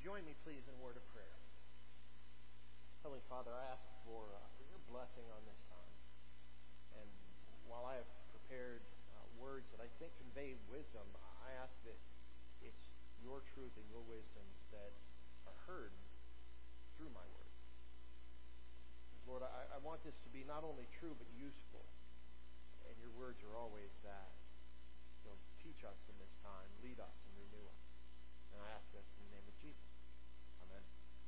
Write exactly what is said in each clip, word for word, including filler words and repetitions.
join me, please, in a word of prayer? Heavenly Father, I ask for, uh, for your blessing on this time. And while I have prepared uh, words that I think convey wisdom, I ask that it's your truth and your wisdom that are heard through my words. Lord, I, I want this to be not only true but useful. And your words are always that. So teach us in this time, lead us, and renew us. And I ask this in the name of Jesus. Amen.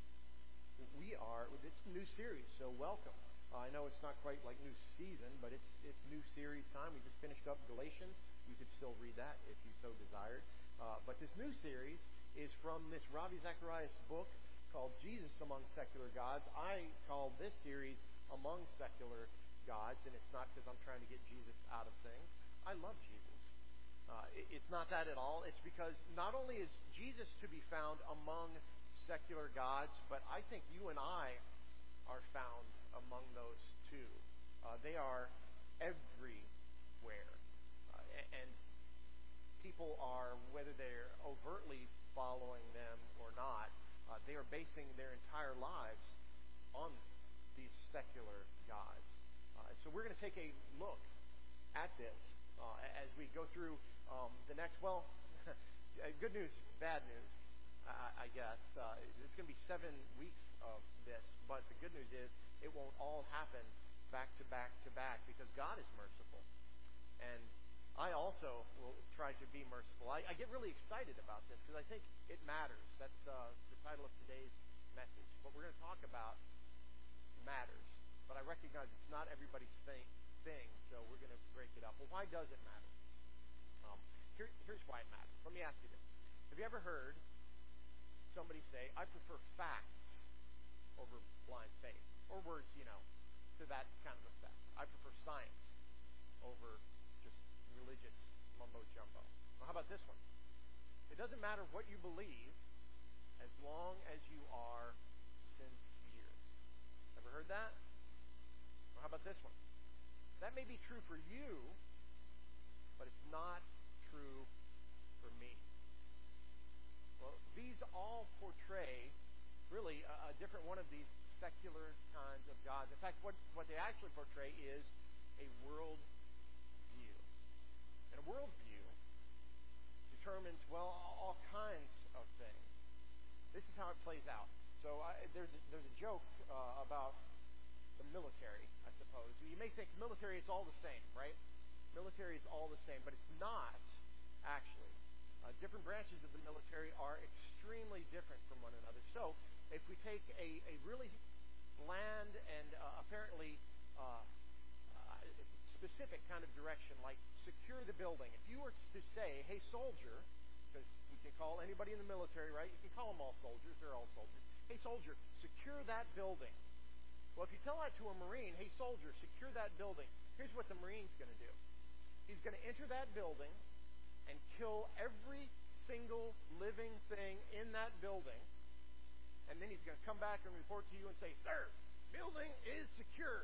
We are, it's a new series, so welcome. Uh, I know it's not quite like new season, but it's it's new series time. We just finished up Galatians. You could still read that if you so desired. Uh, but this new series is from this Ravi Zacharias book called Jesus Among Secular Gods. I call this series Among Secular Gods, and it's not because I'm trying to get Jesus out of things. I love Jesus. Uh, it, it's not that at all. It's because not only is Jesus to be found among secular gods, but I think you and I are found among those too. Uh, they are everywhere. Uh, and people are, whether they're overtly following them or not, uh, they are basing their entire lives on these secular gods. Uh, so we're going to take a look at this uh, as we go through um, the next, well, good news, bad news, I, I guess. Uh, it's going to be seven weeks of this, but the good news is it won't all happen back to back to back because God is merciful. And I also will try to be merciful. I, I get really excited about this because I think it matters. That's uh, the title of today's message. What we're going to talk about matters. But I recognize it's not everybody's thing, thing so we're going to break it up. Well, why does it matter? Um, here, here's why it matters. Let me ask you this. Have you ever heard somebody say, I prefer facts over blind faith? Or words, you know, to that kind of effect. I prefer science over just religious mumbo-jumbo. Well, how about this one? It doesn't matter what you believe as long as you are sincere. Ever heard that? Well, how about this one? That may be true for you, but it's not true for me. Well, these all portray really a, a different one of these secular kinds of gods. In fact, what, what they actually portray is a world view. And a world view determines, well, all kinds of things. This is how it plays out. So I, there's, a, there's a joke uh, about the military, I suppose. You may think military is all the same, right? Military is all the same, but it's not actually. Uh, different branches of the military are extremely different from one another. So if we take a, a really bland and uh, apparently uh, uh, specific kind of direction, like secure the building. If you were to say, hey, soldier, because you can call anybody in the military, right? You can call them all soldiers. They're all soldiers. Hey, soldier, secure that building. Well, if you tell that to a Marine, hey, soldier, secure that building, here's what the Marine's going to do. He's going to enter that building and kill every single living thing in that building, and then he's going to come back and report to you and say, sir, building is secured.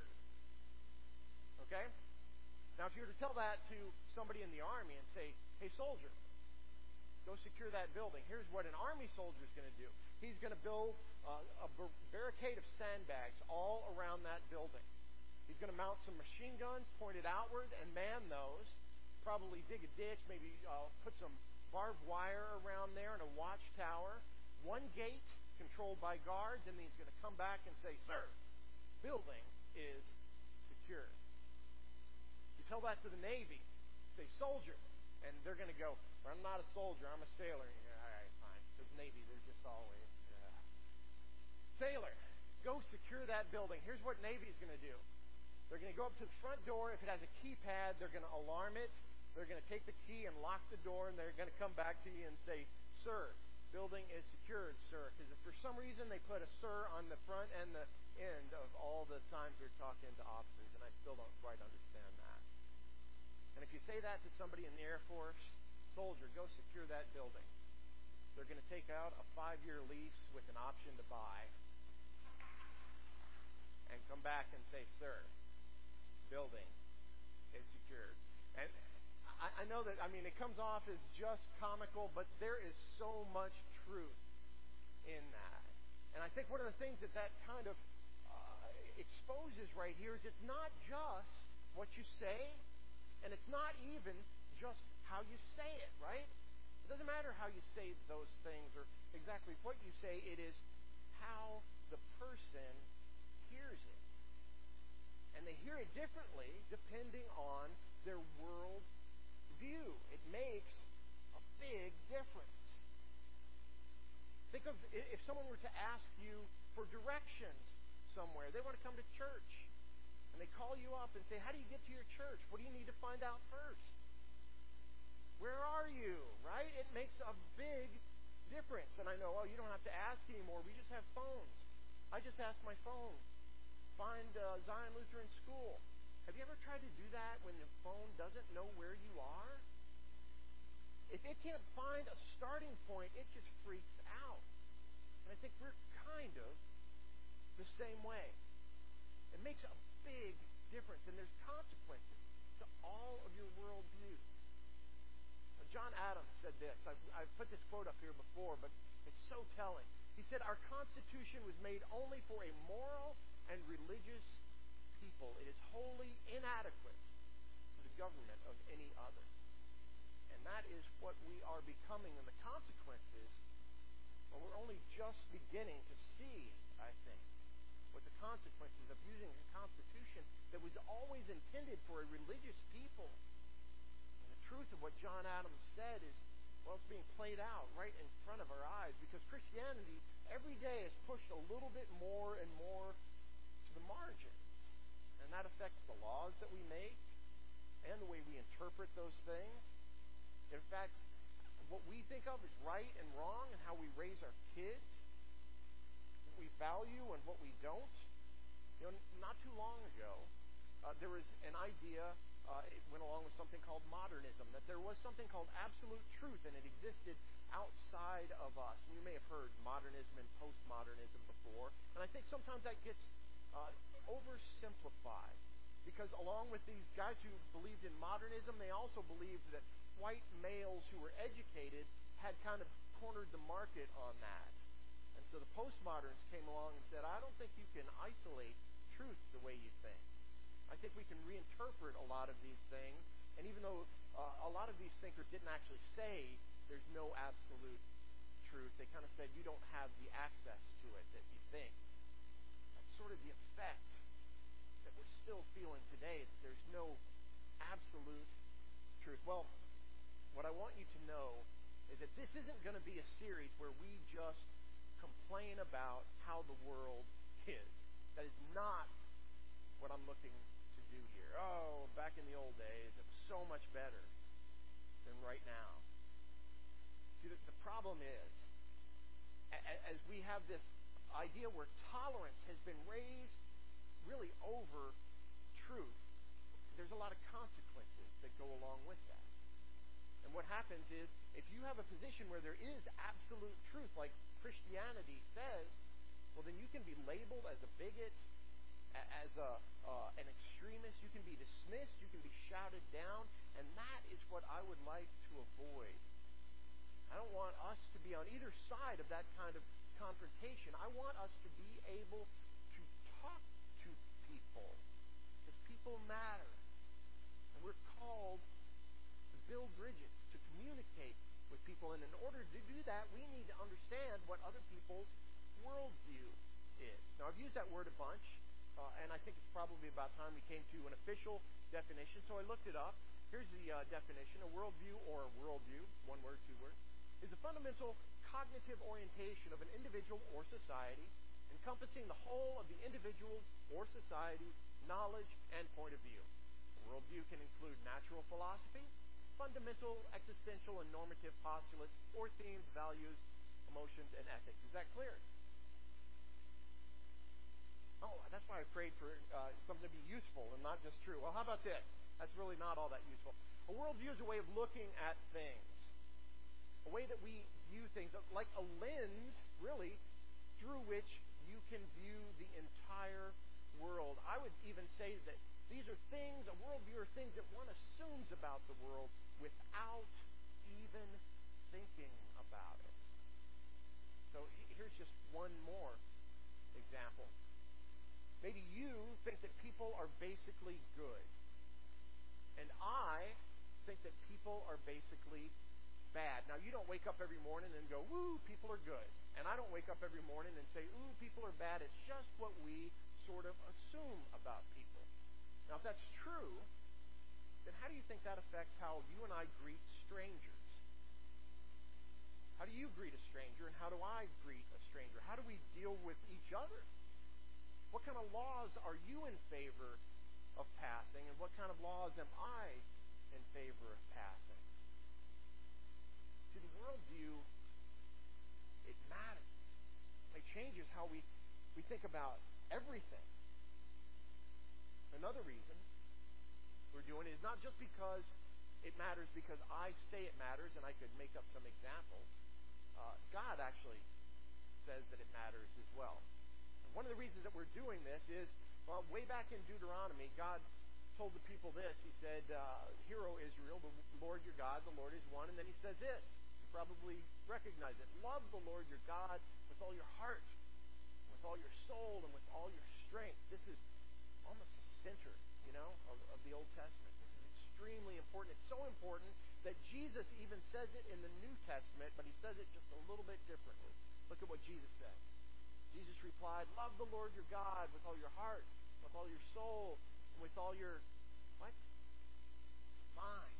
Okay? Now, if you were to tell that to somebody in the Army and say, hey, soldier, go secure that building, here's what an Army soldier is going to do. He's going to build uh, a barricade of sandbags all around that building. He's going to mount some machine guns pointed outward and man those, probably dig a ditch, maybe uh, put some barbed wire around there and a watchtower, one gate controlled by guards, and then he's going to come back and say, sir, building is secure. You tell that to the Navy, say, soldier, and they're going to go, well, I'm not a soldier, I'm a sailor. And you're, all right, fine. Because Navy, they're just always, yeah. Sailor, go secure that building. Here's what Navy's going to do. They're going to go up to the front door. If it has a keypad, they're going to alarm it. They're going to take the key and lock the door, and they're going to come back to you and say, sir, building is secured, sir. Because if for some reason they put a sir on the front and the end of all the times they're talking to officers, and I still don't quite understand that. And if you say that to somebody in the Air Force, soldier, go secure that building. They're going to take out a five-year lease with an option to buy and come back and say, sir, building is secured. And I, I know that, I mean, it comes off as just comical, but there is so much truth in I think one of the things that that kind of uh, exposes right here is it's not just what you say, and it's not even just how you say it, right? It doesn't matter how you say those things or exactly what you say. It is how the person hears it. And they hear it differently depending on their world view. It makes a big difference. Think of if someone were to ask you for directions somewhere. They want to come to church. And they call you up and say, how do you get to your church? What do you need to find out first? Where are you? Right? It makes a big difference. And I know, oh, you don't have to ask anymore. We just have phones. I just ask my phone. Find uh, Zion Lutheran School. Have you ever tried to do that when the phone doesn't know where you are? If it can't find a starting point, it just freaks out. And I think we're kind of the same way. It makes a big difference, and there's consequences to all of your worldview. Now, John Adams said this. I've, I've put this quote up here before, but it's so telling. He said, our Constitution was made only for a moral and religious people. It is wholly inadequate to the government of any other. And that is what we are becoming, and the consequences, well, we're only just beginning to see, I think, what the consequences of using a constitution that was always intended for a religious people. And the truth of what John Adams said is, well, it's being played out right in front of our eyes, because Christianity every day is pushed a little bit more and more to the margin. And that affects the laws that we make and the way we interpret those things. In fact, what we think of as right and wrong and how we raise our kids, what we value and what we don't. You know, not too long ago, uh, there was an idea, uh, it went along with something called modernism, that there was something called absolute truth, and it existed outside of us. And you may have heard modernism and postmodernism before, and I think sometimes that gets uh, oversimplified, because along with these guys who believed in modernism, they also believed that white males who were educated had kind of cornered the market on that. And so the postmoderns came along and said, I don't think you can isolate truth the way you think. I think we can reinterpret a lot of these things. And even though uh, a lot of these thinkers didn't actually say there's no absolute truth, they kind of said you don't have the access to it that you think. That's sort of the effect that we're still feeling today, that there's no absolute truth. Well, what I want you to know is that this isn't going to be a series where we just complain about how the world is. That is not what I'm looking to do here. Oh, back in the old days, it was so much better than right now. See, the, the problem is, a- as we have this idea where tolerance has been raised really over truth, there's a lot of consequences that go along with that. And what happens is, if you have a position where there is absolute truth, like Christianity says, well, then you can be labeled as a bigot, as a, uh, an extremist. You can be dismissed. You can be shouted down. And that is what I would like to avoid. I don't want us to be on either side of that kind of confrontation. I want us to be able to talk to people, because people matter. And we're called to build bridges, to communicate with people. And in order to do that, we need to understand what other people's worldview is. Now, I've used that word a bunch, uh, and I think it's probably about time we came to an official definition. So I looked it up. Here's the uh, definition. A worldview, or a worldview, one word, two words, is a fundamental cognitive orientation of an individual or society, encompassing the whole of the individual's or society's knowledge and point of view. A worldview can include natural philosophy, fundamental, existential, and normative postulates, or themes, values, emotions, and ethics. Is that clear? Oh, that's why I prayed for uh, something to be useful and not just true. Well, how about this? That's really not all that useful. A worldview is a way of looking at things, a way that we view things, like a lens, really, through which you can view the entire world. I would even say that these are things, a worldview are things that one assumes about the world without even thinking about it. So here's just one more example. Maybe you think that people are basically good. And I think that people are basically bad. Now, you don't wake up every morning and go, woo, people are good. And I don't wake up every morning and say, ooh, people are bad. It's just what we sort of assume about people. Now, if that's true, then how do you think that affects how you and I greet strangers? How do you greet a stranger, and how do I greet a stranger? How do we deal with each other? What kind of laws are you in favor of passing, and what kind of laws am I in favor of passing? See, the worldview, it matters. It changes how we, we think about everything. Another reason we're doing it is not just because it matters because I say it matters, and I could make up some examples. Uh, God actually says that it matters as well. And one of the reasons that we're doing this is, well, way back in Deuteronomy, God told the people this. He said, uh, Hear, O Israel, the Lord your God, the Lord is one. And then he says this. You probably recognize it. Love the Lord your God with all your heart, with all your soul, and with all your strength. This is almost the center, you know, of, of the Old Testament. This is extremely important. It's so important that Jesus even says it in the New Testament, but he says it just a little bit differently. Look at what Jesus said. Jesus replied, love the Lord your God with all your heart, with all your soul, and with all your, what? Mind.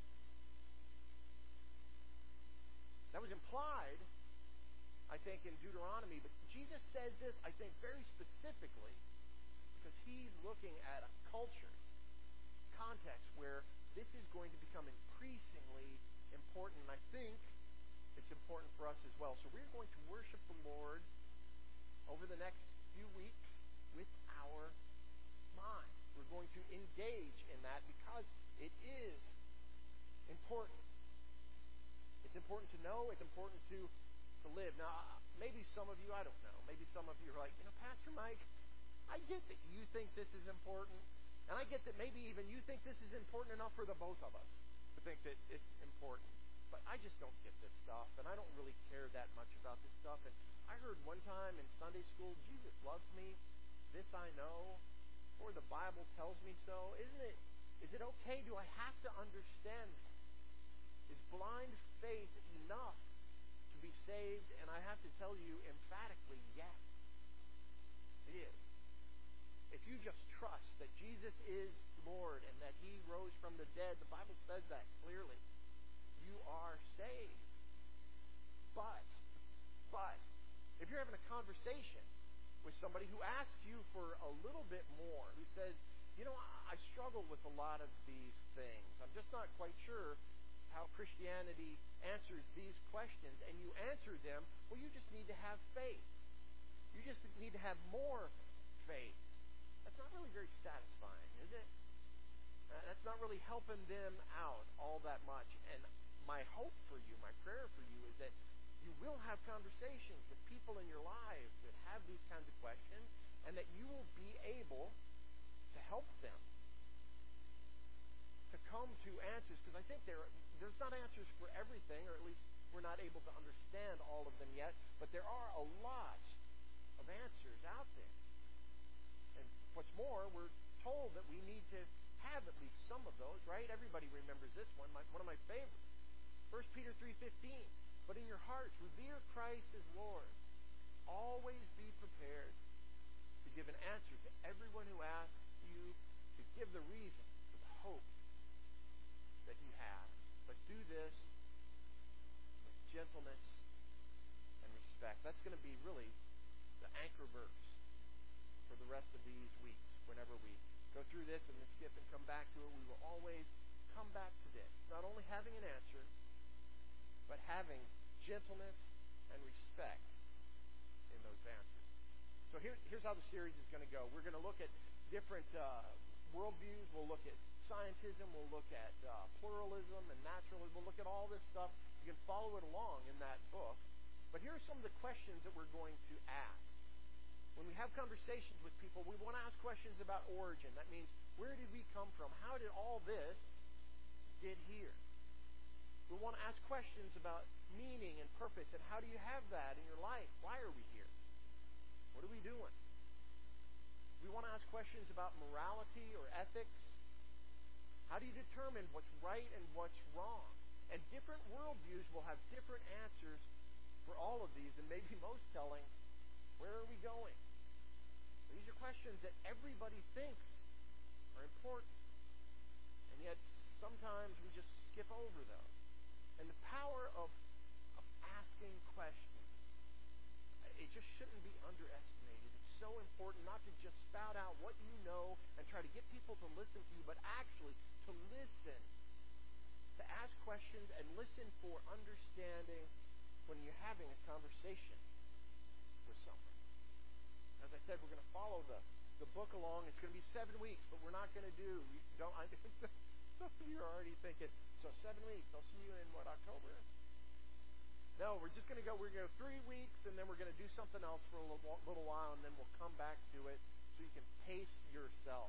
That was implied, I think, in Deuteronomy, but Jesus says this, I think, very specifically because he's looking at a culture, context, where this is going to become increasingly important, and I think it's important for us as well. So we're going to worship the Lord over the next few weeks with our mind. We're going to engage in that because it is important. It's important to know. It's important to, to live. Now, maybe some of you, I don't know, maybe some of you are like, you know, Pastor Mike, I get that you think this is important. And I get that maybe even you think this is important enough for the both of us to think that it's important. But I just don't get this stuff, and I don't really care that much about this stuff. And I heard one time in Sunday school, Jesus loves me, this I know, or the Bible tells me so. Isn't it, is it okay? Do I have to understand that? Is blind faith enough to be saved? And I have to tell you emphatically, yes, it is. If you just trust that Jesus is Lord and that he rose from the dead, the Bible says that clearly, you are saved. But, but, if you're having a conversation with somebody who asks you for a little bit more, who says, you know, I struggle with a lot of these things. I'm just not quite sure how Christianity answers these questions, and you answer them, well, you just need to have faith. You just need to have more faith. That's not really very satisfying, is it? Uh, that's not really helping them out all that much. And my hope for you, my prayer for you, is that you will have conversations with people in your life that have these kinds of questions, and that you will be able to help them to come to answers. Because I think there there's not answers for everything, or at least we're not able to understand all of them yet, but there are a lot of answers out there. And what's more, we're told that we need to have at least some of those, right? Everybody remembers this one, my, one of my favorites. First Peter three fifteen. But in your hearts, revere Christ as Lord. Always be prepared to give an answer to everyone who asks you to give the reason for the hope that you have. But do this with gentleness and respect. That's going to be really the anchor verse for the rest of these weeks. Whenever we go through this and then skip and come back to it, we will always come back to this. Not only having an answer, but having gentleness and respect in those answers. So here, here's how the series is going to go. We're going to look at different uh, worldviews. We'll look at scientism. We'll look at uh, pluralism and naturalism. We'll look at all this stuff. You can follow it along in that book. But here are some of the questions that we're going to ask. When we have conversations with people, we want to ask questions about origin. That means, where did we come from? How did all this get here? We want to ask questions about meaning and purpose, and how do you have that in your life? Why are we here? What are we doing? questions about morality or ethics? How do you determine what's right and what's wrong? And different worldviews will have different answers for all of these, and maybe most telling, where are we going? These are questions that everybody thinks are important, and yet sometimes we just skip over those. And the power of, of asking questions, it just shouldn't be underestimated. It's so important not to just spout out what you know and try to get people to listen to you, but actually to listen, to ask questions and listen for understanding when you're having a conversation with someone. As I said, we're going to follow the, the book along. It's going to be seven weeks, but we're not going to do, you don't, I, some of you are already thinking, so seven weeks, I'll see you in what, October? No, we're just going to go, we're going to go three weeks, and then we're going to do something else for a little, little while, and then we'll come back to it so you can pace yourself.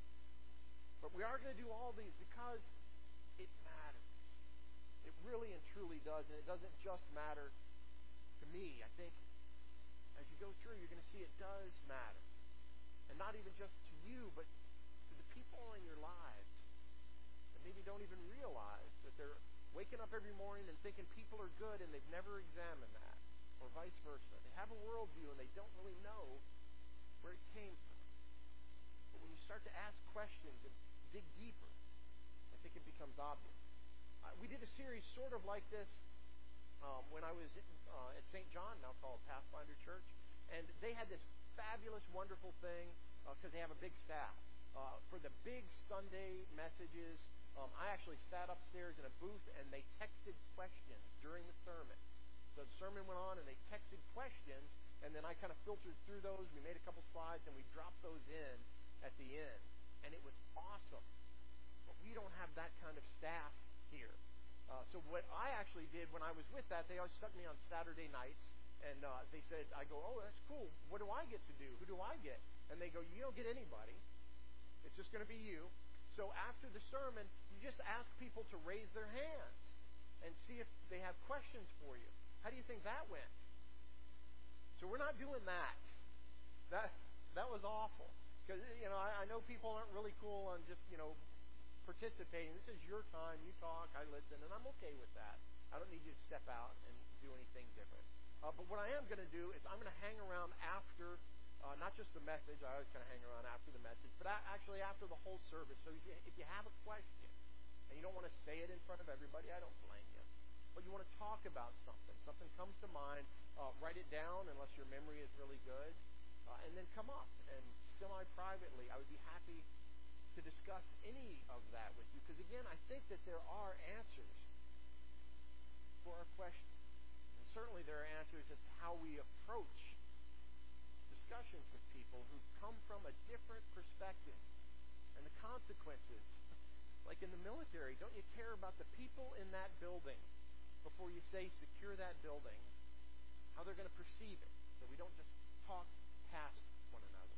But we are going to do all these because it matters. It really and truly does, and it doesn't just matter to me. I think as you go through, you're going to see it does matter. And not even just to you, but to the people in your lives that maybe don't even realize that they're waking up every morning and thinking people are good and they've never examined that, or vice versa. They have a worldview and they don't really know where it came from. But when you start to ask questions and dig deeper, I think it becomes obvious. Uh, we did a series sort of like this um, when I was uh, at Saint John, now called Pathfinder Church, and they had this fabulous, wonderful thing because uh, they have a big staff. Uh, for the big Sunday messages, um, I actually sat upstairs in a booth and they texted questions during the sermon. So the sermon went on and they texted questions, and then I kind of filtered through those. We made a couple slides and we dropped those in at the end. And it was awesome. But we don't have that kind of staff here. Uh, so what I actually did when I was with that, they always stuck me on Saturday nights, and uh, they said, I go, oh, that's cool. What do I get to do? Who do I get? And they go, you don't get anybody. It's just going to be you. So after the sermon, you just ask people to raise their hands and see if they have questions for you. How do you think that went? So we're not doing that. That that was awful. Because, you know, I, I know people aren't really cool on just, you know, participating. This is your time. You talk, I listen, and I'm okay with that. I don't need you to step out and do anything different. Uh, but what I am going to do is I'm going to hang around after, uh, not just the message. I always kind of hang around after the message, but I, actually after the whole service. So if you, if you have a question and you don't want to say it in front of everybody, I don't blame you. But you want to talk about something. Something comes to mind. Uh, write it down unless your memory is really good. Uh, and then come up and semi-privately, I would be happy to discuss any of that with you. Because again, I think that there are answers for our questions. And certainly there are answers as to how we approach discussions with people who come from a different perspective. And the consequences, like in the military, don't you care about the people in that building before you say secure that building, how they're going to perceive it, so we don't just talk past one another.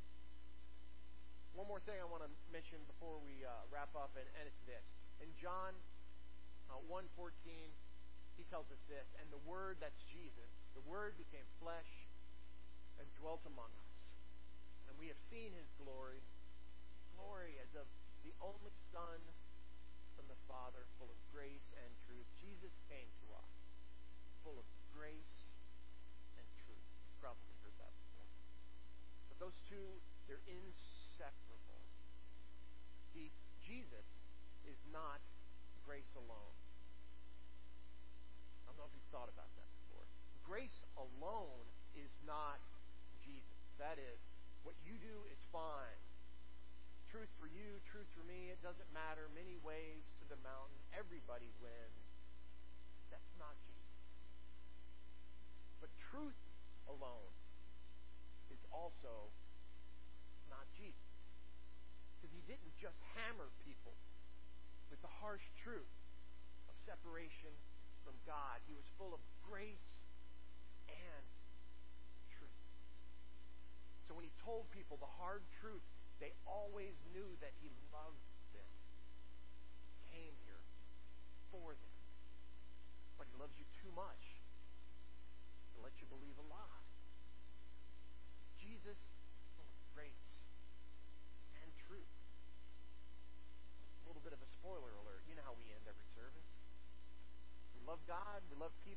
One more thing I want to mention before we uh, wrap up, and, and it's this. In John uh, one fourteen, he tells us this, and the Word, that's Jesus, the Word became flesh and dwelt among us. And we have seen His glory, glory as of the only Son from the Father, full of grace and truth. Jesus came to us, full of grace and truth. You've probably heard that before. But those two, they're inseparable. See, Jesus is not grace alone. I don't know if you've thought about that before. Grace alone is not Jesus. That is, what you do is fine. Truth for you, truth for me, it doesn't matter. Many ways to the mountain. Everybody wins. That's not Jesus. But truth alone is also not Jesus. Because He didn't just hammer people with the harsh truth of separation from God. He was full of grace and truth. So when He told people the hard truth, they always knew that He loved them. He came here for them. But He loves you too much to let you believe a lie. Jesus is full of grace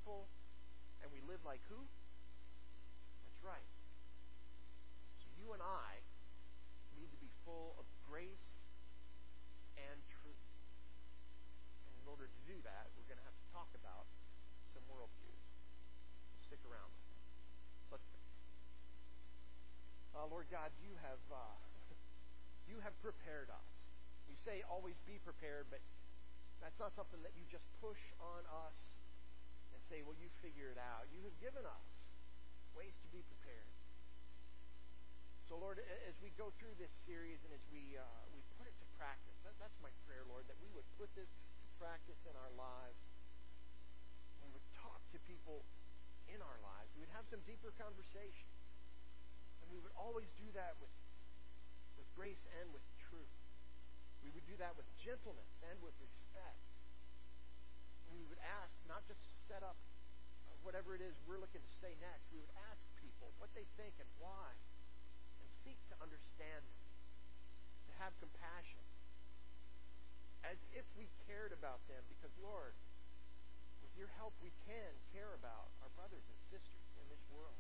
people, and we live like who? That's right. So you and I need to be full of grace and truth. And in order to do that, we're going to have to talk about some worldviews. Stick around with me. Let's pray. Uh, Lord God, you have uh, you have prepared us. You say always be prepared, but that's not something that you just push on us and say, well, you figure it out. You have given us ways to be prepared. So, Lord, as we go through this series and as we uh, we put it to practice, that, that's my prayer, Lord, that we would put this to practice in our lives. We would talk to people in our lives. We would have some deeper conversation. And we would always do that with, with grace and with truth. We would do that with gentleness and with respect. And we would ask, not just to set up whatever it is we're looking to say next, we would ask people what they think and why, and seek to understand them, to have compassion, as if we cared about them, because, Lord, with your help we can care about our brothers and sisters in this world.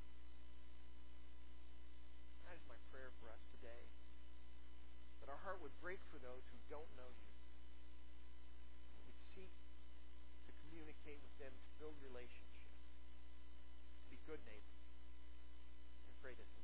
That is my prayer for us today, that our heart would break for those who don't know you. That we'd seek to communicate with them, to build relationships, to be good neighbors. I pray this in